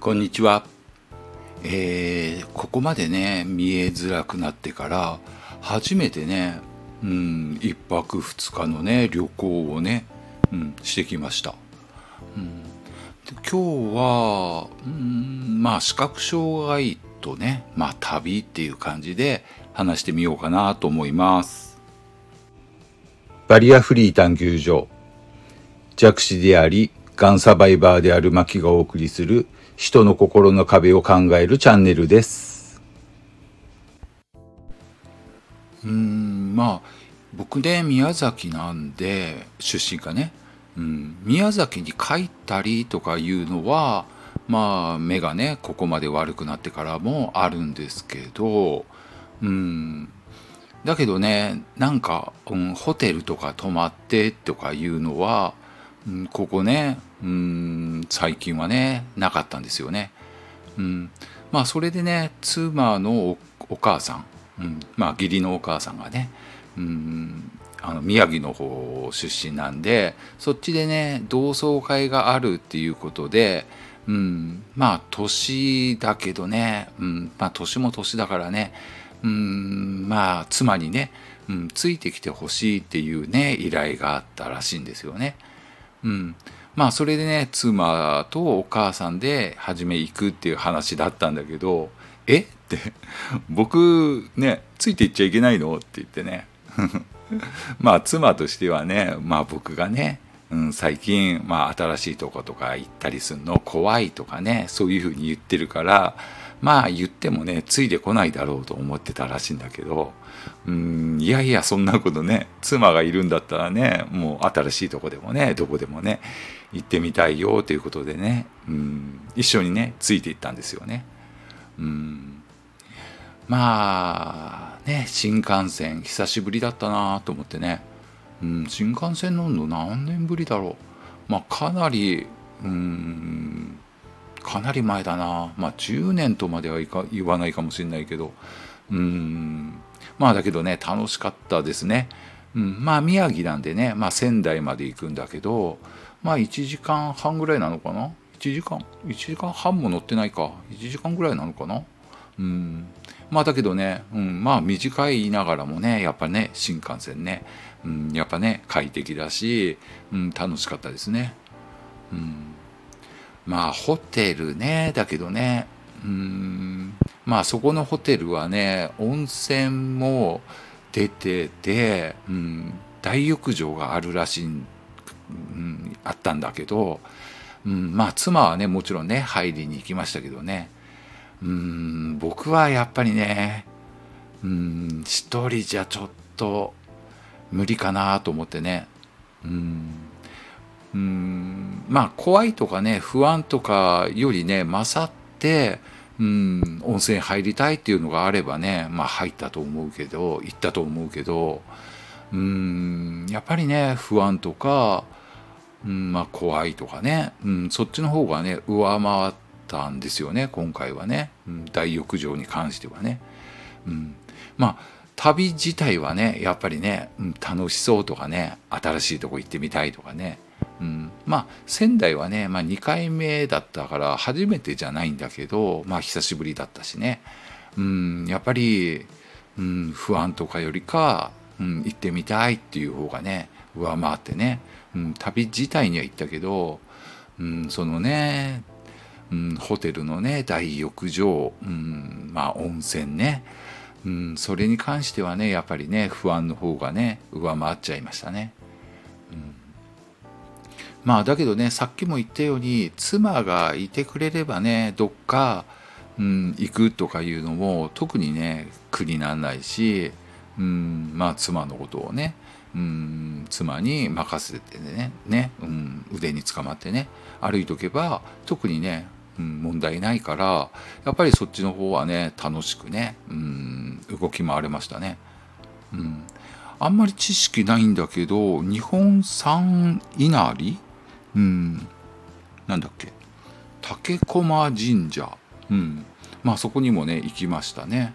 こんにちは。ここまでね、見えづらくなってから、初めてね、一泊二日のね、旅行をね、してきました。で今日は、まあ、視覚障害とね、まあ、旅っていう感じで話してみようかなと思います。バリアフリー探求所。弱視であり、がんサバイバーであるマキがお送りする人の心の壁を考えるチャンネルです。まあ僕ね宮崎なんで出身がね、宮崎に帰ったりとかいうのはまあ目がねここまで悪くなってからもあるんですけど、だけどねなんか、ホテルとか泊まってとかいうのは、ここね、最近はねなかったんですよね。まあそれでね妻のお母さん、まあ義理のお母さんがね、宮城の方出身なんでそっちでね同窓会があるっていうことで、まあ年だけどね、まあ年も年だからね、まあ妻にね、ついてきてほしいっていうね依頼があったらしいんですよね。まあそれでね妻とお母さんで初め行くっていう話だったんだけどって僕ねついていっちゃいけないのって言ってねまあ妻としてはねまあ僕がね、最近、まあ、新しいとことか行ったりするの怖いとかねそういうふうに言ってるからまあ言ってもねついてこないだろうと思ってたらしいんだけど、いやいやそんなことね妻がいるんだったらねもう新しいとこでもねどこでもね行ってみたいよということでね、一緒にねついていったんですよね。まあね新幹線久しぶりだったなと思ってね、新幹線乗るの何年ぶりだろう。まあかなり前だな。まあ10年とまではいか言わないかもしれないけど、まあだけどね楽しかったですね。まあ宮城なんでね、まあ、仙台まで行くんだけどまあ1時間半ぐらいなのかな。1時間半も乗ってないか1時間ぐらいなのかな。まあだけどね、まあ短いながらもねやっぱね新幹線ね、やっぱね快適だし、楽しかったですね。まあホテルねだけどね、まあそこのホテルはね温泉も出てて、大浴場があるらしい、あったんだけど、まあ妻はねもちろんね入りに行きましたけどね、僕はやっぱりね、一人じゃちょっと無理かなと思ってね、まあ怖いとかね不安とかよりね勝って、温泉入りたいっていうのがあればねまあ入ったと思うけど行ったと思うけど、やっぱりね不安とか、まあ怖いとかね、そっちの方がね上回ったんですよね今回はね、大浴場に関してはね。まあ旅自体はねやっぱりね、楽しそうとかね新しいとこ行ってみたいとかね、まあ仙台はね、まあ、2回目だったから初めてじゃないんだけどまあ久しぶりだったしね、やっぱり、不安とかよりか、行ってみたいっていう方がね上回ってね、旅自体には行ったけど、そのね、ホテルのね大浴場、まあ温泉ね、それに関してはねやっぱりね不安の方がね上回っちゃいましたね。まあだけどねさっきも言ったように妻がいてくれればねどっか、行くとかいうのも特にね苦にならないし、まあ妻のことをね、妻に任せてね、腕につかまってね歩いとけば特にね、問題ないからやっぱりそっちの方はね楽しくね、動き回れましたね。あんまり知識ないんだけど日本三稲荷、なんだっけ竹駒神社、まあそこにもね行きましたね。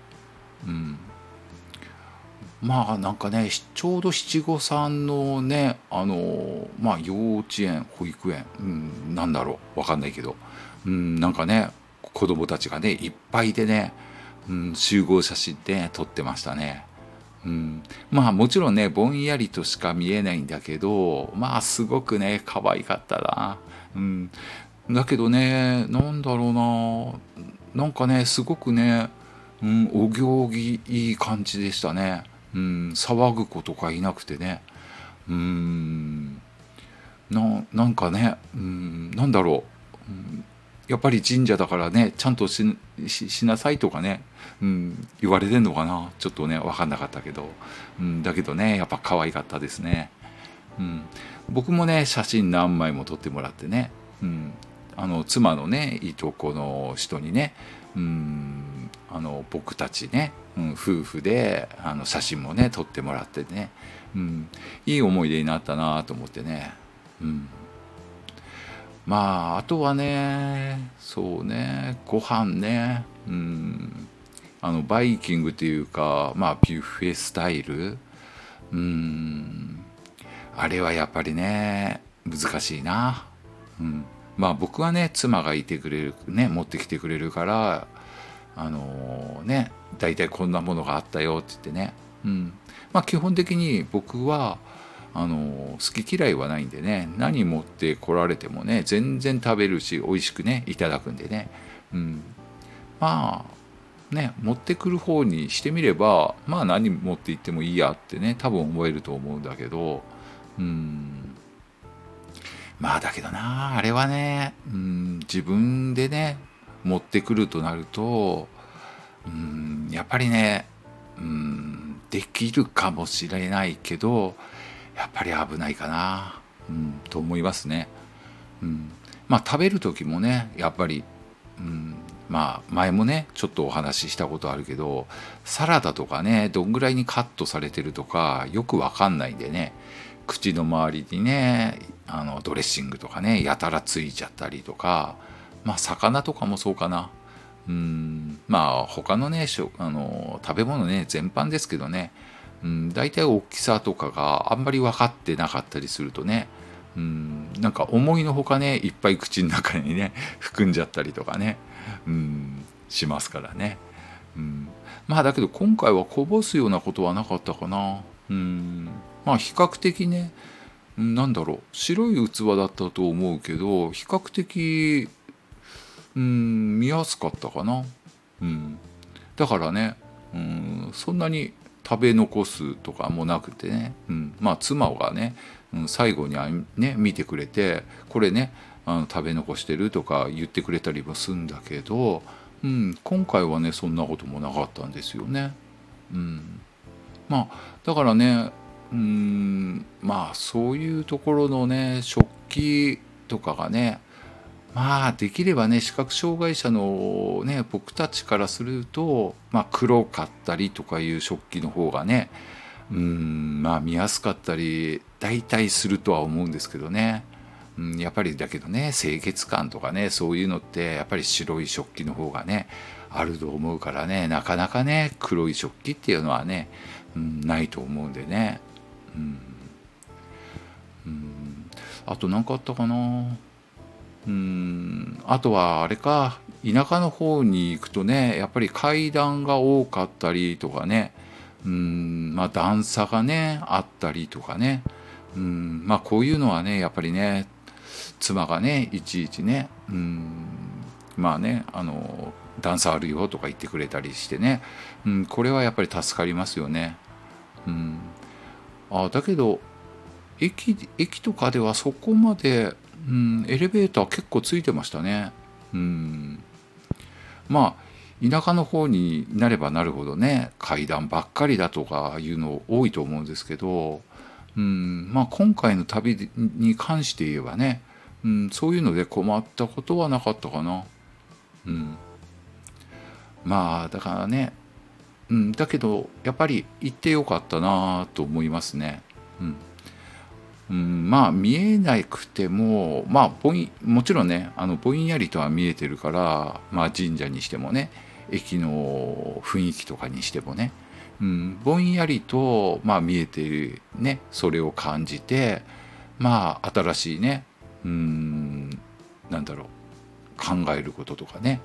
まあなんかねちょうど七五三のねまあ幼稚園保育園、なんだろうわかんないけど、 なんかね子供たちがねいっぱいでね、集合写真で撮ってましたね。まあもちろんねぼんやりとしか見えないんだけど、まあすごくね可愛かったな。だけどねなんだろうな、なんかねすごくね、お行儀いい感じでしたね。騒ぐ子とかいなくてね。うーんなんかね、なんだろう、やっぱり神社だからねちゃんとしなさいとかね、言われてんのかな、ちょっとね分かんなかったけど、だけどねやっぱ可愛かったですね。うん、僕もね写真何枚も撮ってもらってね、妻のねいとこの人にね、僕たちね、夫婦で写真もね撮ってもらってね、いい思い出になったなと思ってね。まああとはねそうねご飯ね、バイキングっていうかまあビュッフェスタイル、あれはやっぱりね難しいな。まあ僕はね妻がいてくれるね持ってきてくれるからね大体こんなものがあったよって言ってね、まあ基本的に僕は好き嫌いはないんでね、何持ってこられてもね全然食べるし美味しくねいただくんでね、まあね持ってくる方にしてみればまあ何持って行ってもいいやってね多分思えると思うんだけど、まあだけどなあれはね、自分でね持ってくるとなると、やっぱりね、できるかもしれないけどやっぱり危ないかな、と思いますね。まあ食べる時もねやっぱり、まあ前もねちょっとお話ししたことあるけどサラダとかねどんぐらいにカットされてるとかよくわかんないんでね、口の周りにねドレッシングとかねやたらついちゃったりとか、まあ魚とかもそうかな。まあ他のね食べ物ね全般ですけどね、大体大きさとかがあんまり分かってなかったりするとね、なんか思いのほかねいっぱい口の中にね含んじゃったりとかね、しますからね。まあだけど今回はこぼすようなことはなかったかな。まあ比較的ね、なんだろう白い器だったと思うけど比較的見やすかったかな。だからね、そんなに食べ残すとかもなくてね、まあ妻がね、最後にはね見てくれてこれね食べ残してるとか言ってくれたりもするんだけど、今回はねそんなこともなかったんですよね。まあだからね、まあそういうところのね食器とかがね、まあできればね視覚障害者のね僕たちからすると、まあ、黒かったりとかいう食器の方がね、まあ見やすかったり大体するとは思うんですけどね、やっぱりだけどね清潔感とかねそういうのってやっぱり白い食器の方がねあると思うからね、なかなかね黒い食器っていうのはね、ないと思うんでね。あと何かあったかな。あとはあれか、田舎の方に行くとねやっぱり階段が多かったりとかね、まあ段差がねあったりとかね、まあこういうのはねやっぱりね妻がねいちいちね、まあね段差あるよとか言ってくれたりしてね、これはやっぱり助かりますよね。だけど駅とかではそこまで、エレベーター結構ついてましたね。まあ田舎の方になればなるほどね階段ばっかりだとかいうの多いと思うんですけど、まあ今回の旅に関して言えばね、そういうので困ったことはなかったかな。まあだからね、だけどやっぱり行ってよかったなと思いますね。まあ見えなくてもまあもちろんねぼんやりとは見えてるから、まあ神社にしてもね駅の雰囲気とかにしてもね、ぼんやりとまあ見えているねそれを感じて、まあ新しいねなんだろう考えることとかね。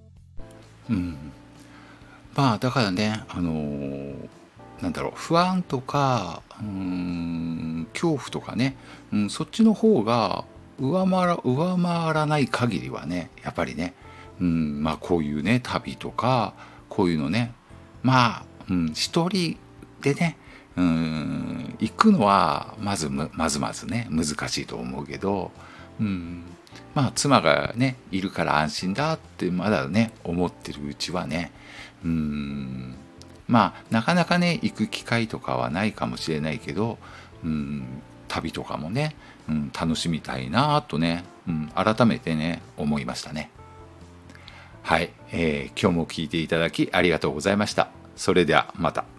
まあだからね、なんだろう、不安とか恐怖とかね、そっちの方が上回らない限りはね、やっぱりね、まあこういうね旅とかこういうのね、まあ、一人でね、行くのはまずね難しいと思うけど、まあ妻がねいるから安心だってまだね思ってるうちはね、まあなかなかね行く機会とかはないかもしれないけど、旅とかもね、楽しみたいなとね、改めてね思いましたね。はい、今日も聞いていただきありがとうございました。それではまた。